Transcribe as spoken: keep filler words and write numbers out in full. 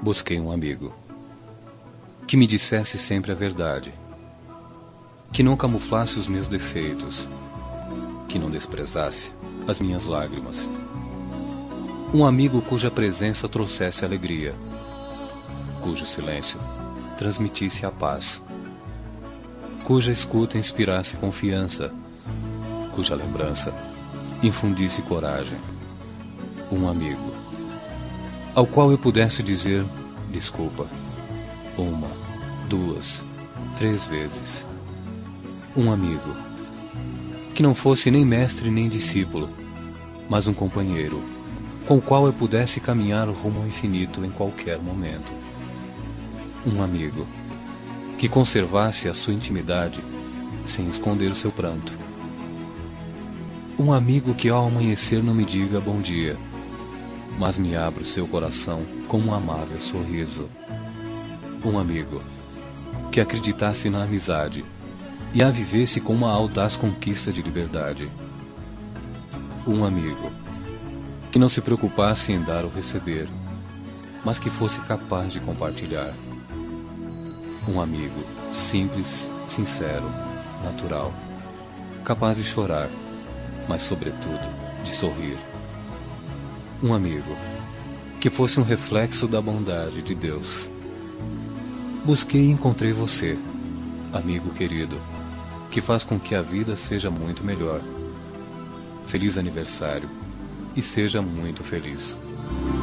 busquei um amigo que me dissesse sempre a verdade, que não camuflasse os meus defeitos, que não desprezasse as minhas lágrimas. Um amigo cuja presença trouxesse alegria, cujo silêncio transmitisse a paz, cuja escuta inspirasse confiança, cuja lembrança infundisse coragem. Um amigo ao qual eu pudesse dizer desculpa uma, duas, três vezes. Um amigo que não fosse nem mestre nem discípulo, mas um companheiro com o qual eu pudesse caminhar rumo ao infinito em qualquer momento. Um amigo que conservasse a sua intimidade sem esconder o seu pranto. Um amigo que ao amanhecer não me diga bom dia, mas me abra o seu coração com um amável sorriso. Um amigo que acreditasse na amizade e a vivesse com uma audaz conquista de liberdade. Um amigo que não se preocupasse em dar ou receber, mas que fosse capaz de compartilhar. Um amigo simples, sincero, natural, capaz de chorar, mas sobretudo de sorrir. Um amigo que fosse um reflexo da bondade de Deus. Busquei e encontrei você, amigo querido, que faz com que a vida seja muito melhor. Feliz aniversário e seja muito feliz.